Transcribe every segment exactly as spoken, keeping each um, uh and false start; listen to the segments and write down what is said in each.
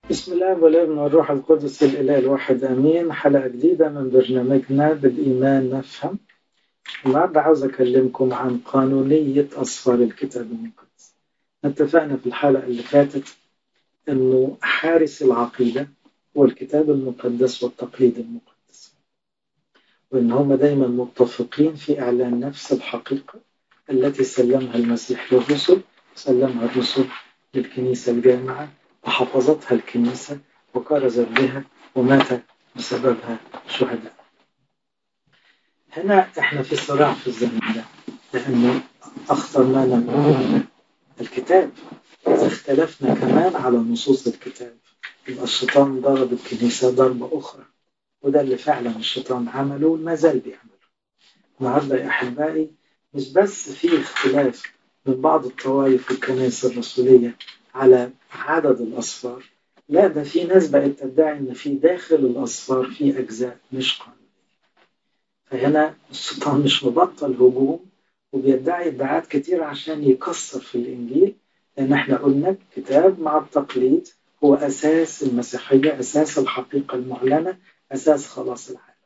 بسم الله والابن والروح القدس الإله الواحد آمين. حلقة جديدة من برنامجنا بالإيمان نفهم. النهاردة عاوز أكلمكم عن قانونية أسفار الكتاب المقدس. اتفقنا في الحلقة اللي فاتت أنه حارس العقيدة هو الكتاب المقدس والتقليد المقدس، وأن هم دايما متفقين في إعلان نفس الحقيقة التي سلمها المسيح للرسل، سلمها الرسل للكنيسة الجامعة وحفظتها الكنيسة وكرزت بها ومات بسببها شهداء. هنا احنا في صراع في الزمن ده، لأنه أخطر ما نملكه الكتاب. إذا اختلفنا كمان على نصوص الكتاب يبقى الشيطان ضرب الكنيسة ضربة أخرى، وده اللي فعلا الشيطان عمله وما زال بيعمله. النهارده يا أحبائي مش بس في اختلاف من بعض الطوائف والكنائس الرسولية على عدد الأصفار، لا ده في ناس بقت تدعي إن في داخل الأصفار في أجزاء مش قانونية. فهنا الشيطان مش مبطل هجوم وبيدعي ادعاءات كتير عشان يكسر في الإنجيل، لأن احنا قلنا الكتاب مع التقليد هو أساس المسيحية، أساس الحقيقة المعلنة، أساس خلاص العالم.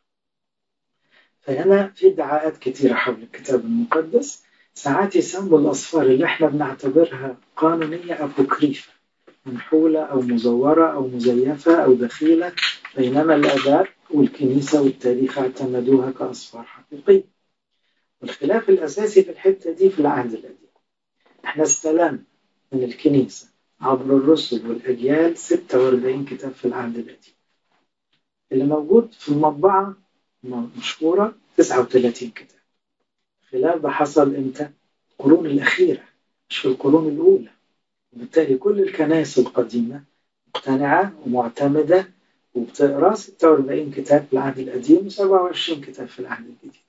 فهنا في ادعاءات كتيرة حول الكتاب المقدس. ساعات يسموا الأصفار اللي احنا بنعتبرها قانونية أبوكريفة، منحولة أو مزورة أو مزيفة أو دخيلة، بينما الآباء والكنيسة والتاريخ اعتمدوها كأصفار حقيقية. والخلاف الأساسي في الحتة دي في العهد القديم. احنا استلمنا من الكنيسة عبر الرسل والأجيال ستة وأربعين كتاب في العهد القديم. اللي موجود في المطبعة مشهورة تسعة وثلاثين كتاب. الخلاف ده حصل امتى؟ القرون الأخيرة، مش في القرون الأولى. وبالتالي كل الكنائس القديمة مقتنعة ومعتمدة وبتقرأ ستة وأربعين كتاب في العهد القديم و27 كتاب في العهد الجديد.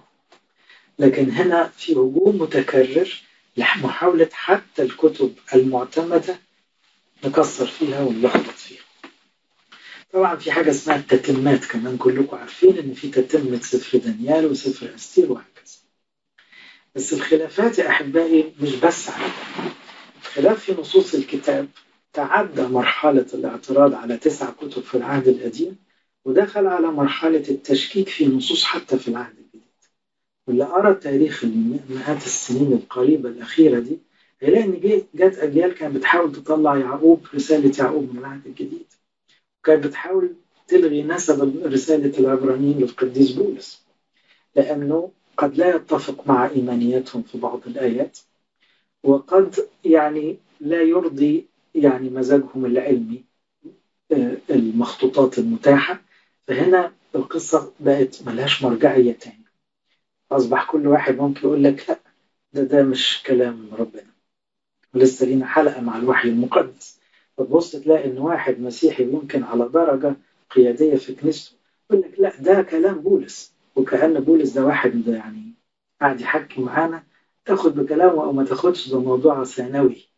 لكن هنا في هجوم متكرر لمحاولة حتى الكتب المعتمدة نكسر فيها ونلخبط فيها. طبعا في حاجة اسمها التتمات، كمان كلكم عارفين ان في تتمة سفر دانيال وسفر أستير وهكذا. بس الخلافات يا أحبائي مش بس على ده. الخلاف في نصوص الكتاب تعدى مرحلة الاعتراض على تسع كتب في العهد القديم ودخل على مرحلة التشكيك في نصوص حتى في العهد الجديد. واللي قرأ تاريخ مئات السنين القريبة الأخيرة دي هيلاقي إن جت أجيال كانت بتحاول تطلع يعقوب رسالة يعقوب من العهد الجديد، وكانت بتحاول تلغي نسب رسالة العبرانيين للقديس بولس، لأنه قد لا يتفق مع إيمانياتهم في بعض الآيات، وقد يعني لا يرضي يعني مزاجهم العلمي المخطوطات المتاحة. فهنا القصة بقت ملهاش مرجعية تاني، أصبح كل واحد ممكن يقول لك لا ده ده مش كلام ربنا. ولسه لينا حلقة مع الوحي المقدس، فتبص تلاقي إن واحد مسيحي يمكن على درجة قيادية في كنيسته يقول لك لا ده كلام بولس، وكأن بولس ده واحد ده يعني قاعد يحكي معانا، تاخد بكلامه أو ما تاخدش، ده موضوع ثانوي.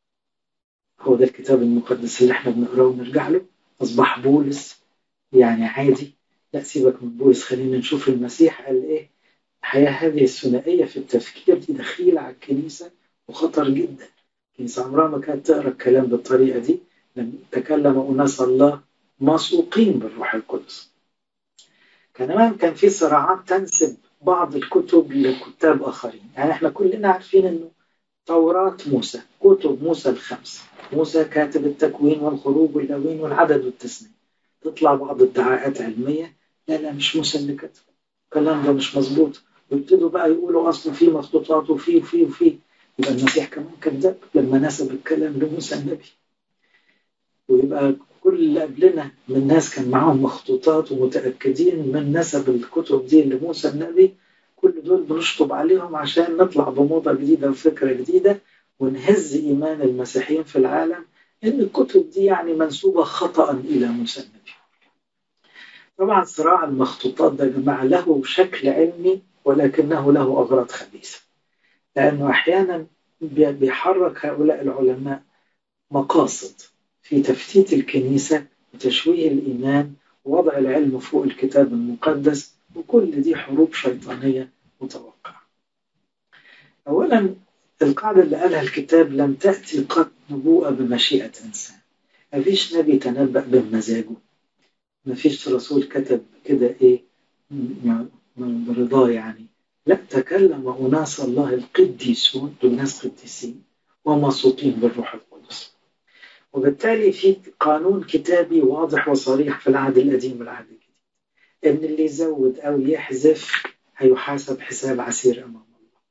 هو ده الكتاب المقدس اللي احنا بنقراه ونرجع له؟ أصبح بولس يعني عادي؟ لا سيبك من بولس، خلينا نشوف المسيح قال إيه. الحياة هذه الثنائية في التفكير دي دخيلة على الكنيسة وخطر جدا. الكنيسة عمرها ما كانت تقرأ الكلام بالطريقة دي. لم تكلم أناس الله مسوقين بالروح القدس. كمان كان في صراعات تنسب بعض الكتب لكتاب آخرين. يعني احنا كلنا عارفين انه توراة موسى، كتب موسى الخمس، موسى كاتب التكوين والخروج واللاوين والعدد والتثنية، تطلع بعض ادعاءات علمية لا لا مش موسى اللي كتب، الكلام ده مش مظبوط، ويبتدوا بقى يقولوا أصلا في مخطوطات وفي وفي وفي. يبقى المسيح كمان كذاب لما نسب الكلام لموسى النبي. ويبقى كل اللي قبلنا من ناس كان معاهم مخطوطات ومتأكدين من نسب الكتب دي لموسى النبي، كل دول بنشطب عليهم عشان نطلع بموضة جديدة وفكرة جديدة ونهز إيمان المسيحيين في العالم إن الكتب دي يعني منسوبة خطأ إلى موسى النبي. طبعا صراع المخطوطات ده يا جماعة له شكل علمي ولكنه له أغراض خبيثة، لأنه أحيانا بيحرك هؤلاء العلماء مقاصد في تفتيت الكنيسة وتشويه الإيمان ووضع العلم فوق الكتاب المقدس، وكل دي حروب شيطانية متوقعة. أولا القاعدة اللي قالها الكتاب لم تأتي قط نبوءة بمشيئة إنسان. مفيش نبي تنبأ بمزاجه، مفيش رسول كتب كده إيه من برضاه يعني. لا، تكلم أناس الله القديسون، دول ناس قديسين وموثوقين بالروح القدس. وبالتالي في قانون كتابي واضح وصريح في العهد القديم والعهد الجديد، إن اللي يزود أو يحذف هيحاسب حساب عسير أمام الله.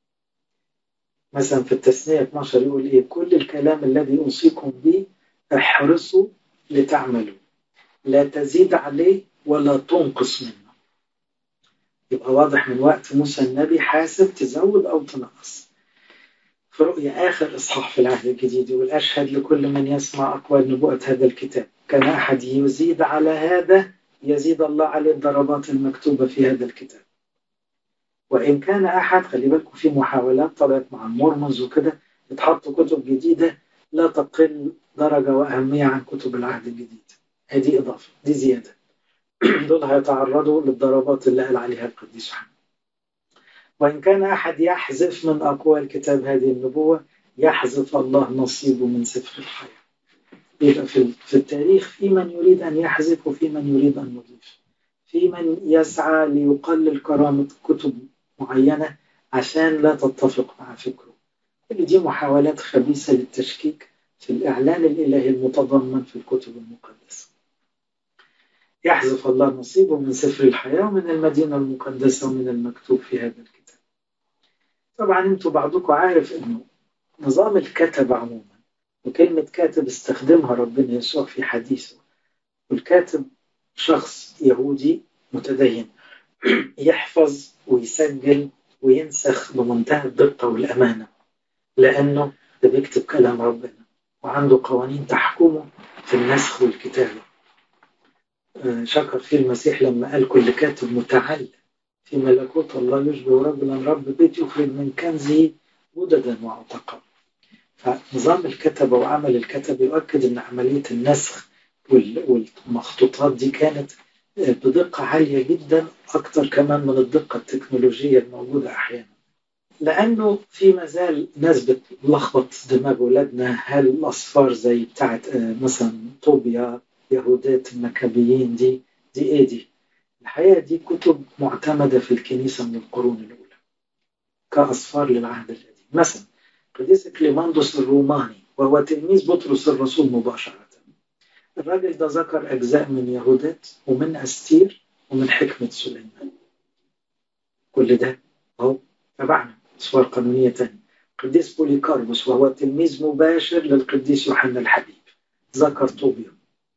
مثلا في التثنية اثناشر يقول إيه؟ كل الكلام الذي أوصيكم به احرصوا لتعملوا، لا تزيد عليه ولا تنقص منه. يبقى واضح من وقت موسى النبي حاسب تزود أو تنقص. في رؤيا آخر إصحاح في العهد الجديد يقول أشهد لكل من يسمع أقوال نبوءة هذا الكتاب، كان أحد يزيد على هذا يزيد الله عليه الضربات المكتوبة في هذا الكتاب. وإن كان أحد، خلي بالكم في محاولات طلعت مع المرمز وكده يتحط كتب جديدة لا تقل درجة وأهمية عن كتب العهد الجديد، هذه إضافة، دي زيادة. دول هيتعرضوا للضربات اللي قال عليها القديس يوحنا. وإن كان أحد يحذف من أقوال كتاب هذه النبوة يحذف الله نصيبه من سفر الحياة. يبقى في التاريخ في من يريد أن يحذف وفي من يريد أن يضيف، في من يسعى ليقلل كرامة كتب معينة عشان لا تتفق مع فكره. كل دي محاولات خبيثة للتشكيك في الإعلان الإلهي المتضمن في الكتب المقدسة. يحذف الله نصيبه من سفر الحياة ومن المدينة المقدسة ومن المكتوب في هذا الكتاب. طبعا انتوا بعضكم عارف انه نظام الكتب عموما، وكلمة كاتب استخدمها ربنا يسوع في حديثه، والكاتب شخص يهودي متدين يحفظ ويسجل وينسخ بمنتهى الدقة والأمانة، لأنه ده بيكتب كلام ربنا وعنده قوانين تحكمه في النسخ والكتابة. شكر فيه المسيح لما قال كل كاتب متعلم في ملكوت الله يشبه رجلا رب بيت يخرج من كنزه مددا وعتقا. فنظام الكتبة وعمل الكتب يؤكد أن عملية النسخ والمخطوطات دي كانت بدقة عالية جدا، أكتر كمان من الدقة التكنولوجية الموجودة أحيانا. لأنه في مازال ناس بتلخبط دماغ ولادنا، هل الأصفار زي بتاعت مثلا طوبيا يهودات المكابيين دي دي إيه دي؟ الحقيقة دي كتب معتمدة في الكنيسة من القرون الأولى كأصفار للعهد القديم. مثلا قديس كليماندوس الروماني وهو تلميذ بطرس الرسول مباشرة، الراجل ده ذكر أجزاء من يهودات ومن أستير ومن حكمة سليمان. كل ده أهو تبعنا أصفار قانونية تانية. قديس بوليكاربوس وهو تلميذ مباشر للقديس يوحنا الحبيب ذكر طوبيا.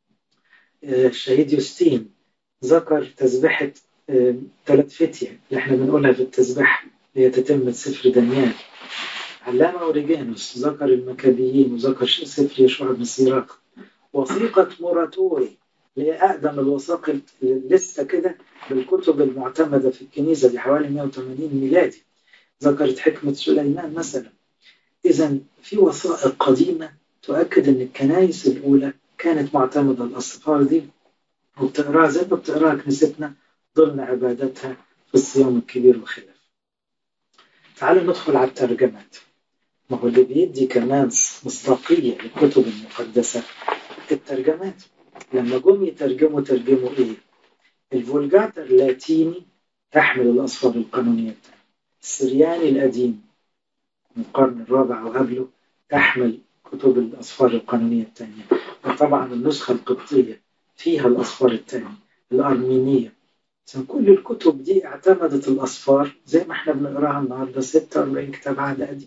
الشهيد يوستين ذكر تسبحة ثلاث فتية اللي احنا بنقولها في التسبحة اللي هي تتمة سفر دانيال. علامة أوريجانوس ذكر المكابيين وذكر سفر يشوع بن سيراق. وثيقة موراتوري اللي هي أقدم الوثائق لسه كده بالكتب المعتمدة في الكنيسة دي حوالي مئة وثمانين ميلادي، ذكرت حكمة سليمان مثلا. إذا في وثائق قديمة تؤكد أن الكنائس الأولى كانت معتمدة الأصفار دي، وبتقراها زي ما بتقراها كنيستنا ضمن عبادتها في الصيام الكبير وخلاف. تعالوا ندخل على الترجمات. ما هو اللي بيدي كمان مصداقية للكتب المقدسة الترجمات. لما جم يترجموا ترجموا إيه؟ الفولجاتا اللاتيني تحمل الأصفار القانونية الثانية. السرياني القديم من القرن الرابع وقبله تحمل كتب الأصفار القانونية الثانية. وطبعا النسخة القبطية فيها الأصفار الثانية. الأرمينية، كل الكتب دي اعتمدت الأصفار زي ما احنا بنقراها النهارده ستة وأربعين كتاب عهد قديم.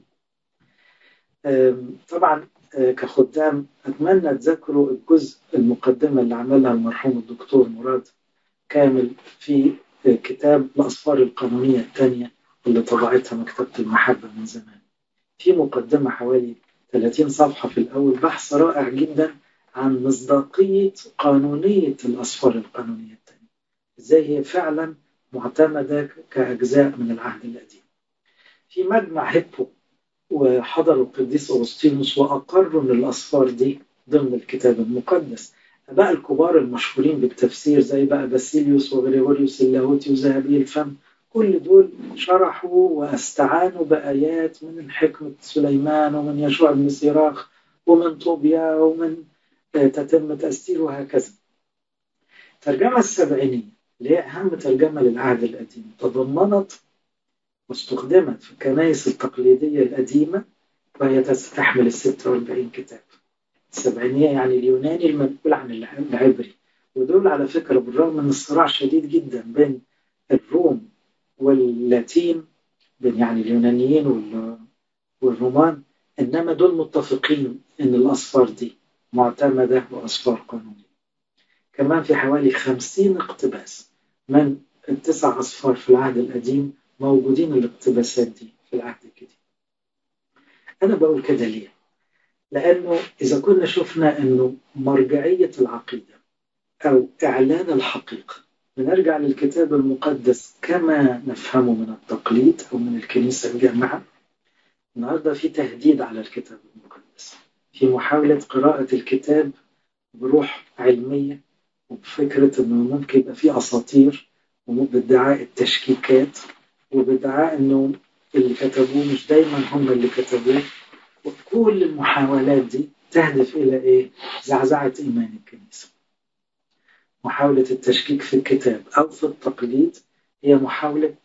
طبعا كخدام أتمنى تذكروا الجزء المقدمة اللي عملها المرحوم الدكتور مراد كامل في كتاب الأصفار القانونية الثانية اللي طبعتها مكتبة المحبة من زمان. في مقدمة حوالي ثلاثين صفحة في الأول، بحث رائع جدا عن مصداقية قانونية الأصفار القانونية الثانية، إزاي هي فعلا معتمدة كأجزاء من العهد القديم. في مجمع هيبو وحضروا القديس أغسطينوس وأقروا أن الأصفار دي ضمن الكتاب المقدس. بقى الكبار المشهورين بالتفسير زي بقى باسيليوس وغريغوريوس اللاهوتي وذهبي الفم، كل دول شرحوا واستعانوا بآيات من حكمة سليمان ومن يشوع بن سيراخ ومن طوبيا ومن تتم تأثير وهكذا. الترجمة السبعينية اللي هي أهم ترجمة للعهد القديم تضمنت واستخدمت في الكنائس التقليدية القديمة، وهي تستحمل الستة وأربعين كتاب. السبعينية يعني اليوناني المنقول عن العبري، ودول على فكرة بالرغم من الصراع شديد جدا بين الروم واللاتين، بين يعني اليونانيين والرومان، إنما دول متفقين إن الأصفار دي معتمدة وأصفار قانونية. كمان في حوالي خمسين اقتباس من التسع أصفار في العهد القديم موجودين الاقتباسات دي في العهد الجديد. أنا بقول كده ليه؟ لأنه إذا كنا شفنا أنه مرجعية العقيدة أو إعلان الحقيقة بنرجع للكتاب المقدس كما نفهمه من التقليد أو من الكنيسة الجامعة، النهاردة في تهديد على الكتاب المقدس، في محاولة قراءة الكتاب بروح علمية وبفكرة أنه ممكن يبقى في أساطير، وبادعاء التشكيكات، وبادعاء أنه اللي كتبوه مش دايما هم اللي كتبوه. وكل المحاولات دي تهدف إلى إيه؟ زعزعة إيمان الكنيسة. محاولة التشكيك في الكتاب أو في التقليد هي محاولة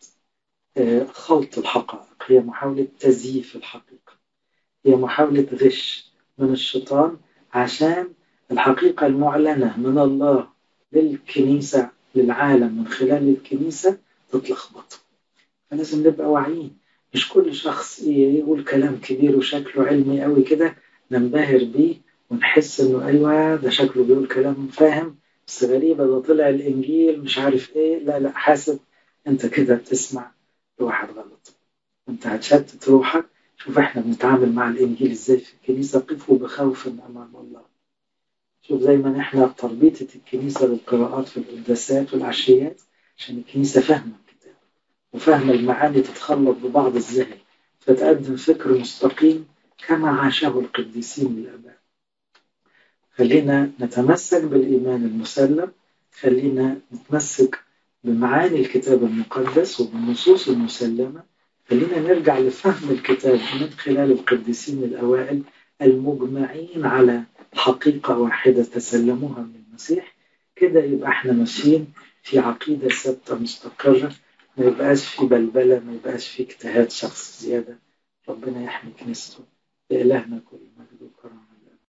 خلط الحقائق، هي محاولة تزييف الحقيقة، هي محاولة غش من الشيطان عشان الحقيقة المعلنة من الله للكنيسة للعالم من خلال الكنيسة تتلخبط. فلازم نبقى واعيين، مش كل شخص يقول كلام كبير وشكله علمي قوي كده ننبهر بيه ونحس انه ايوه ده شكله بيقول كلام فاهم، بس غريبة ده طلع الانجيل مش عارف ايه. لا لا، حاسب انت كده بتسمع لواحد غلط، انت هتشتت روحك. شوف احنا بنتعامل مع الانجيل ازاي في الكنيسة، قفوا بخوف امام الله. شوف زي ما احنا تربيطة الكنيسة للقراءات في القداسات والعشيات عشان الكنيسة فاهمة الكتاب وفاهمة المعاني تتخلط ببعض الذهن فتقدم فكر مستقيم كما عاشه القديسين الآباء. خلينا نتمسك بالإيمان المسلم، خلينا نتمسك بمعاني الكتاب المقدس وبالنصوص المسلمة، خلينا نرجع لفهم الكتاب من خلال القديسين الأوائل المجمعين على حقيقة واحدة تسلموها من المسيح. كده يبقى احنا ماشيين في عقيدة ثابتة مستقرة، ما يبقاش في بلبلة، ما يبقاش في اجتهاد شخص زيادة. ربنا يحمي كنيسته. لإلهنا كل